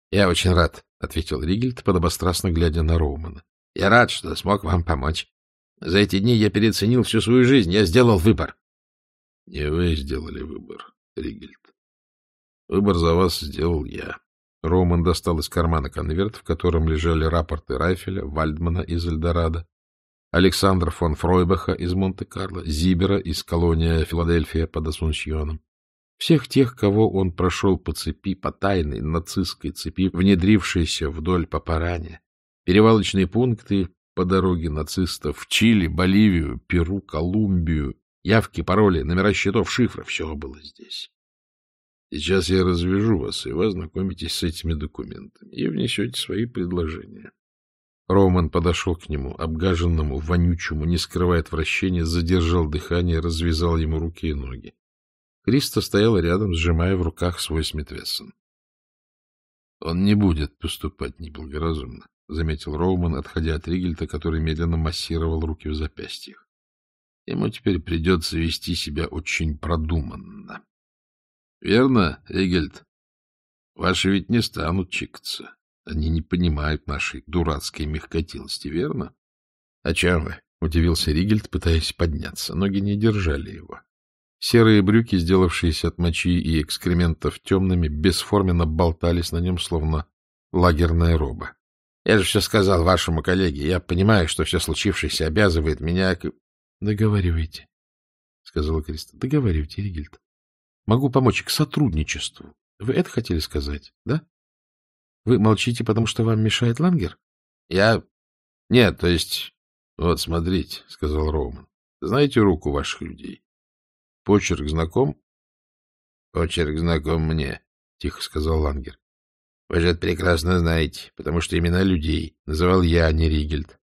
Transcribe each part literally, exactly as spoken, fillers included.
— Я очень рад, — ответил Ригельд, подобострастно глядя на Роумана. — Я рад, что смог вам помочь. За эти дни я переоценил всю свою жизнь. Я сделал выбор. — Не вы сделали выбор, Ригельд. Выбор за вас сделал я. Роуман достал из кармана конверт, в котором лежали рапорты Райфеля, Вальдмана из Эльдорадо, Александра фон Фройбаха из Монте-Карло, Зибера из колонии Филадельфия под Асунсьоном. Всех тех, кого он прошел по цепи, по тайной нацистской цепи, внедрившейся вдоль Папарани, перевалочные пункты по дороге нацистов в Чили, Боливию, Перу, Колумбию, явки, пароли, номера счетов, шифры — все было здесь. Сейчас я развяжу вас, и вы ознакомитесь с этими документами и внесете свои предложения. Роуман подошел к нему, обгаженному, вонючему, не скрывая отвращения, задержал дыхание, развязал ему руки и ноги. Криста стояла рядом, сжимая в руках свой Смит-Вессон. — Он не будет поступать неблагоразумно, — заметил Роуман, отходя от Ригельта, который медленно массировал руки в запястьях. Ему теперь придется вести себя очень продуманно. — Верно, Ригельд? Ваши ведь не станут чикаться. Они не понимают нашей дурацкой мягкотелости, верно? — О чем вы? — удивился Ригельд, пытаясь подняться. Ноги не держали его. Серые брюки, сделавшиеся от мочи и экскрементов темными, бесформенно болтались на нем, словно лагерная роба. — Я же все сказал вашему коллеге. Я понимаю, что все случившееся обязывает меня к... — Договаривайте, — сказала Криста. — Договаривайте, Ригельд. Могу помочь к сотрудничеству. Вы это хотели сказать, да? Вы молчите, потому что вам мешает Лангер? — Я... Нет, то есть... — Вот, смотрите, — сказал Роуман. — Знаете руку ваших людей? Почерк знаком? — Почерк знаком мне, — тихо сказал Лангер. — Вы же это прекрасно знаете, потому что имена людей называл я, а не Ригельд.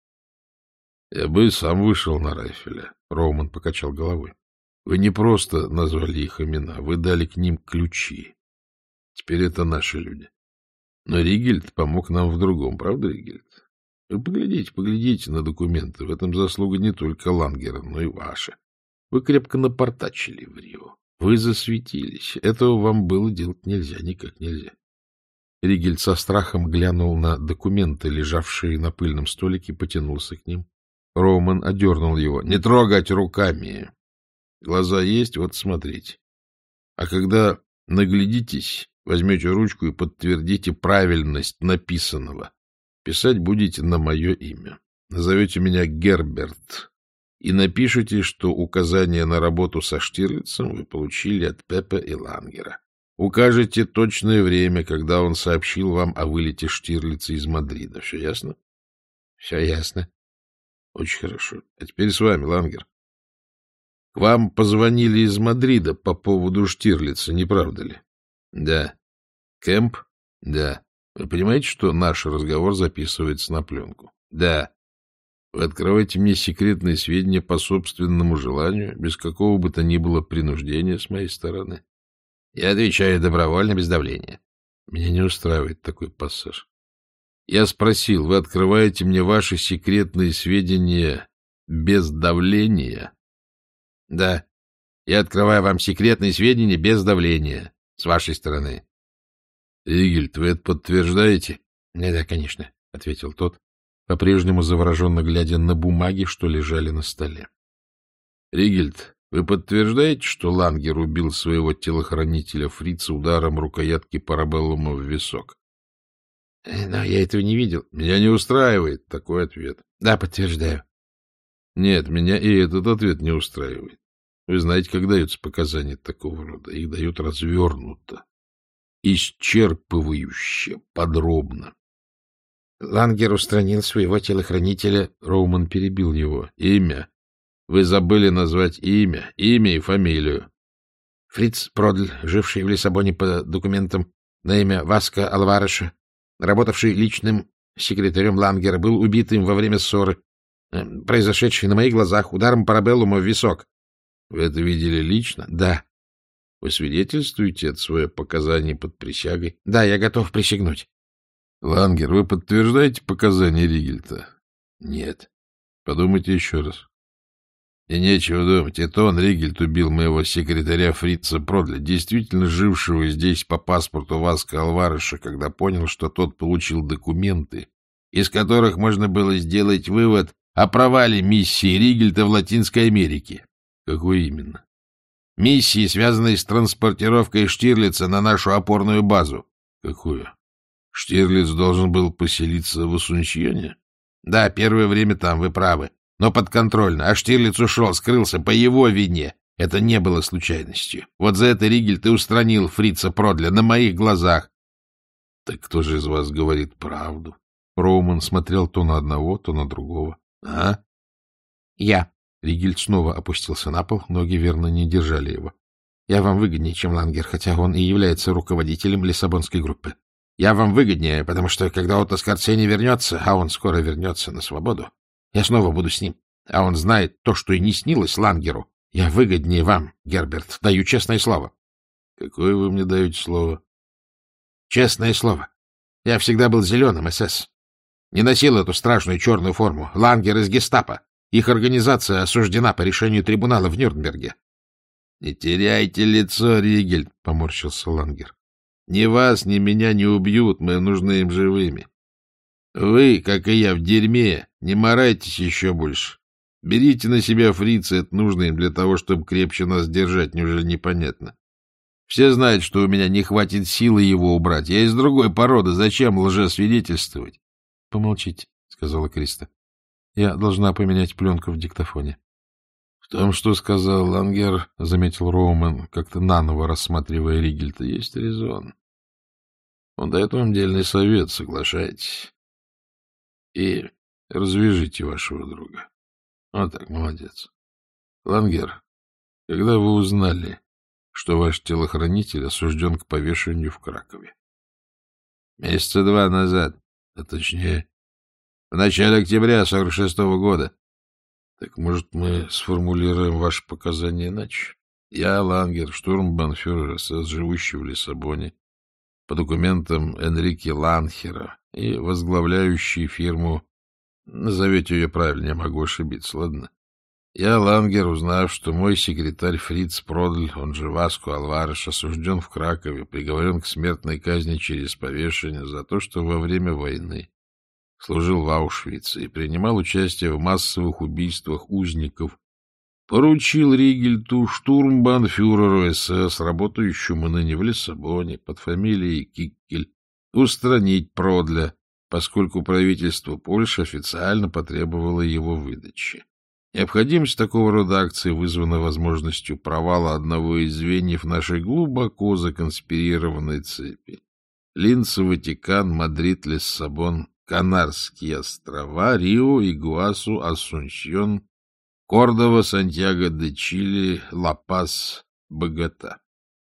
— Я бы сам вышел на Райфеля, — Роуман покачал головой. — Вы не просто назвали их имена, вы дали к ним ключи. Теперь это наши люди. Но Ригельд помог нам в другом, правда, Ригельд? Вы поглядите, поглядите на документы. В этом заслуга не только Лангера, но и ваша. Вы крепко напортачили в Рио. Вы засветились. Этого вам было делать нельзя, никак нельзя. Ригельд со страхом глянул на документы, лежавшие на пыльном столике, потянулся к ним. Роуман одернул его. — Не трогать руками! Глаза есть, вот смотрите. А когда наглядитесь, возьмете ручку и подтвердите правильность написанного. Писать будете на мое имя. Назовете меня Герберт и напишите, что указание на работу со Штирлицем вы получили от Пепе и Лангера. Укажете точное время, когда он сообщил вам о вылете Штирлица из Мадрида. Все ясно? — Все ясно. — Очень хорошо. А теперь с вами, Лангер. К вам позвонили из Мадрида по поводу Штирлица, не правда ли? — Да. — Кэмп? — Да. Вы понимаете, что наш разговор записывается на пленку? — Да. — Вы открываете мне секретные сведения по собственному желанию, без какого бы то ни было принуждения с моей стороны? — Я отвечаю добровольно, без давления. Меня не устраивает такой пассаж. Я спросил, вы открываете мне ваши секретные сведения без давления? — Да. Я открываю вам секретные сведения без давления с вашей стороны. — Ригельд, вы это подтверждаете? — Да, конечно, — ответил тот, по-прежнему завороженно глядя на бумаги, что лежали на столе. — Ригельд, вы подтверждаете, что Лангер убил своего телохранителя Фрица ударом рукоятки парабеллума в висок? — Но я этого не видел. — Меня не устраивает такой ответ. — Да, подтверждаю. — Нет, меня и этот ответ не устраивает. Вы знаете, как даются показания такого рода? Их дают развернуто, исчерпывающе, подробно. Лангер устранил своего телохранителя. Роуман перебил его. Имя. Вы забыли назвать имя. Имя и фамилию. Фриц Продль, живший в Лиссабоне по документам на имя Васко Алвареша, работавший личным секретарем Лангера, был убит им во время ссоры, произошедшей на моих глазах ударом парабеллума в висок. Вы это видели лично? Да. Вы свидетельствуете это свое показание под присягой? Да, я готов присягнуть. Лангер, вы подтверждаете показания Ригельта? Нет. Подумайте еще раз. И нечего думать, это он, Ригельд, убил моего секретаря Фрица Продля, действительно жившего здесь по паспорту Васко Алвареша, когда понял, что тот получил документы, из которых можно было сделать вывод о провале миссии Ригельда в Латинской Америке. Какой именно? Миссии, связанной с транспортировкой Штирлица на нашу опорную базу. Какую? Штирлиц должен был поселиться в Асунчьоне? Да, первое время там, вы правы. Но подконтрольно. А Штирлиц ушел, скрылся по его вине. Это не было случайностью. Вот за это Ригельд и устранил Фрица Продля на моих глазах. Так кто же из вас говорит правду? Роуман смотрел то на одного, то на другого. А? Я. Ригельд снова опустился на пол, ноги верно не держали его. Я вам выгоднее, чем Лангер, хотя он и является руководителем Лиссабонской группы. Я вам выгоднее, потому что когда Отто Скорцени вернется, а он скоро вернется на свободу, я снова буду с ним, а он знает то, что и не снилось Лангеру. Я выгоднее вам, Герберт, даю честное слово. — Какое вы мне даете слово? — Честное слово. Я всегда был зеленым, СС. Не носил эту страшную черную форму. Лангер из гестапо. Их организация осуждена по решению трибунала в Нюрнберге. — Не теряйте лицо, Ригельд, — поморщился Лангер. — Ни вас, ни меня не убьют, мы нужны им живыми. Вы, как и я, в дерьме, не морайтесь еще больше. Берите на себя Фрица, это нужно им для того, чтобы крепче нас держать, неужели непонятно? Все знают, что у меня не хватит силы его убрать. Я из другой породы, зачем лжесвидетельствовать? — Помолчите, — сказала Криста. — Я должна поменять пленку в диктофоне. — В том, что сказал Лангер, — заметил Роуман, как-то наново рассматривая Ригельда, — есть резон. Он дает вам дельный совет, соглашайтесь. И развяжите вашего друга. Вот так, молодец. Лангер, когда вы узнали, что ваш телохранитель осужден к повешению в Кракове? Месяца два назад, а точнее, в начале октября сорок шестого года. Так, может, мы сформулируем ваши показания иначе? Я, Лангер, штурмбанфюрер СС, живущий в Лиссабоне, по документам Энрике Ланхера и возглавляющий фирму, назовете ее правильно, я могу ошибиться, ладно? Я, Лангер, узнав, что мой секретарь Фриц Продль, он же Васко Алвареш, осужден в Кракове, приговорен к смертной казни через повешение за то, что во время войны служил в Аушвице и принимал участие в массовых убийствах узников, поручил Ригельту, штурмбанфюреру СС, работающему ныне в Лиссабоне под фамилией Киккель, устранить Продля, поскольку правительство Польши официально потребовало его выдачи. Необходимость такого рода акции вызвана возможностью провала одного из звеньев нашей глубоко законспирированной цепи. Линц, Ватикан, Мадрид, Лиссабон, Канарские острова, Рио, Игуасу, Асунсьон, Кордова, Сантьяго-де-Чили, Ла-Пас, Богота.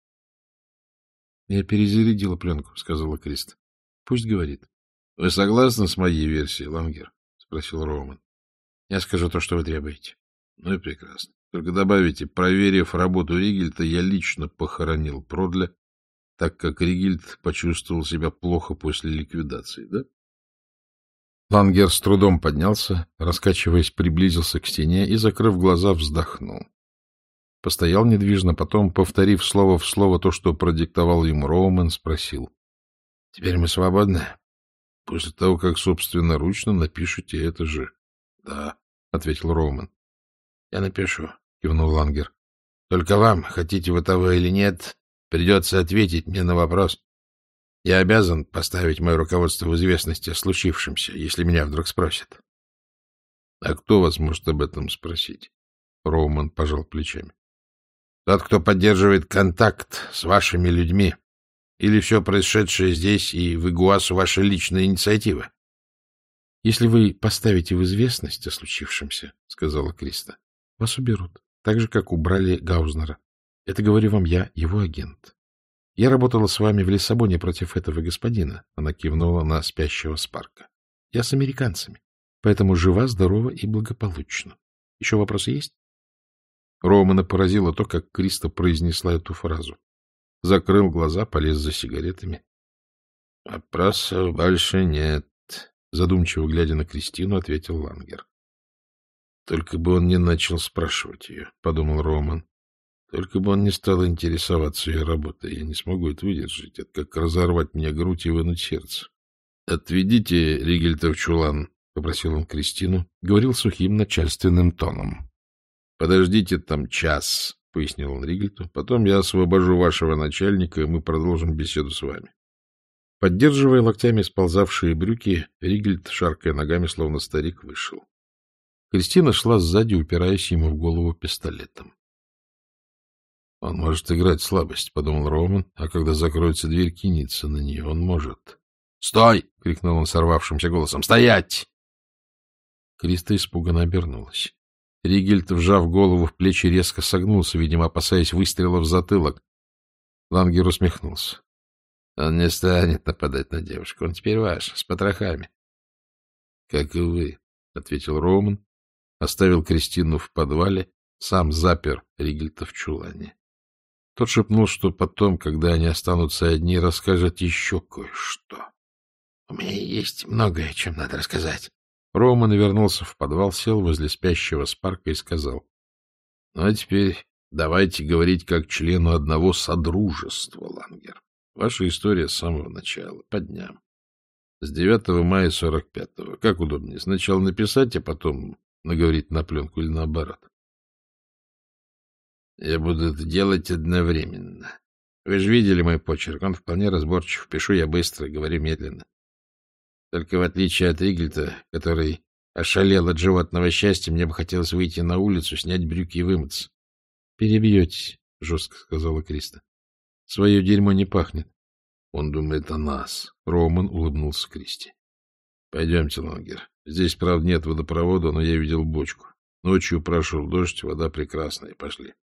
— Я перезарядила пленку, — сказала Криста. — Пусть говорит. — Вы согласны с моей версией, Лангер? — спросил Роуман. — Я скажу то, что вы требуете. — Ну и прекрасно. Только добавите, проверив работу Ригельда, я лично похоронил Продля, так как Ригельд почувствовал себя плохо после ликвидации, да? Лангер с трудом поднялся, раскачиваясь, приблизился к стене и, закрыв глаза, вздохнул. Постоял недвижно, потом, повторив слово в слово то, что продиктовал ему Роуман, спросил. — Теперь мы свободны? — После того, как собственноручно напишите это же. — Да, — ответил Роуман. — Я напишу, — кивнул Лангер. — Только вам, хотите вы того или нет, придется ответить мне на вопрос. Я обязан поставить мое руководство в известность о случившемся, если меня вдруг спросят. — А кто вас может об этом спросить? Роуман пожал плечами. — Тот, кто поддерживает контакт с вашими людьми. Или все происшедшее здесь и в Игуасу ваша личная инициатива? — Если вы поставите в известность о случившемся, — сказала Криста, — вас уберут, так же, как убрали Гаузнера. Это говорю вам я, его агент. Я работала с вами в Лиссабоне против этого господина. Она кивнула на спящего Спарка. Я с американцами, поэтому жива, здорова и благополучна. Еще вопросы есть? Романа поразило то, как Криста произнесла эту фразу. Закрыл глаза, полез за сигаретами. — Вопросов больше нет, — задумчиво глядя на Кристину, ответил Лангер. — Только бы он не начал спрашивать ее, — подумал Роман. Только бы он не стал интересоваться ее работой. Я не смогу это выдержать. Это как разорвать мне грудь и вынуть сердце. — Отведите Ригельта в чулан, — попросил он Кристину. Говорил сухим начальственным тоном. — Подождите там час, — пояснил он Ригельту. — Потом я освобожу вашего начальника, и мы продолжим беседу с вами. Поддерживая локтями сползавшие брюки, Ригельт, шаркая ногами, словно старик, вышел. Кристина шла сзади, упираясь ему в голову пистолетом. «Он может играть слабость», — подумал Роман, а когда закроется дверь, кинется на нее. Он может. «Стой!» — крикнул он сорвавшимся голосом. «Стоять!» Криста испуганно обернулась. Ригельт, вжав голову в плечи, резко согнулся, видимо, опасаясь выстрела в затылок. Лангер усмехнулся. «Он не станет нападать на девушку. Он теперь ваш, с потрохами». «Как и вы», — ответил Роман, оставил Кристину в подвале, сам запер Ригельта в чулане. Тот шепнул, что потом, когда они останутся одни, расскажет еще кое-что. — У меня есть многое, о чем надо рассказать. Роман вернулся в подвал, сел возле спящего Спарка и сказал: — Ну, а теперь давайте говорить как члену одного содружества, Лангер. Ваша история с самого начала, по дням. С девятого мая сорок пятого. Как удобнее? Сначала написать, а потом наговорить на пленку или наоборот? Я буду это делать одновременно. Вы же видели мой почерк, он вполне разборчив. Пишу я быстро, говорю медленно. Только в отличие от Ригельта, который ошалел от животного счастья, мне бы хотелось выйти на улицу, снять брюки и вымыться. — Перебьетесь, — жестко сказала Криста. — Свое дерьмо не пахнет. Он думает о нас. Роман улыбнулся Кристи. — Пойдемте, Лангер. Здесь, правда, нет водопровода, но я видел бочку. Ночью прошел дождь, вода прекрасная. Пошли.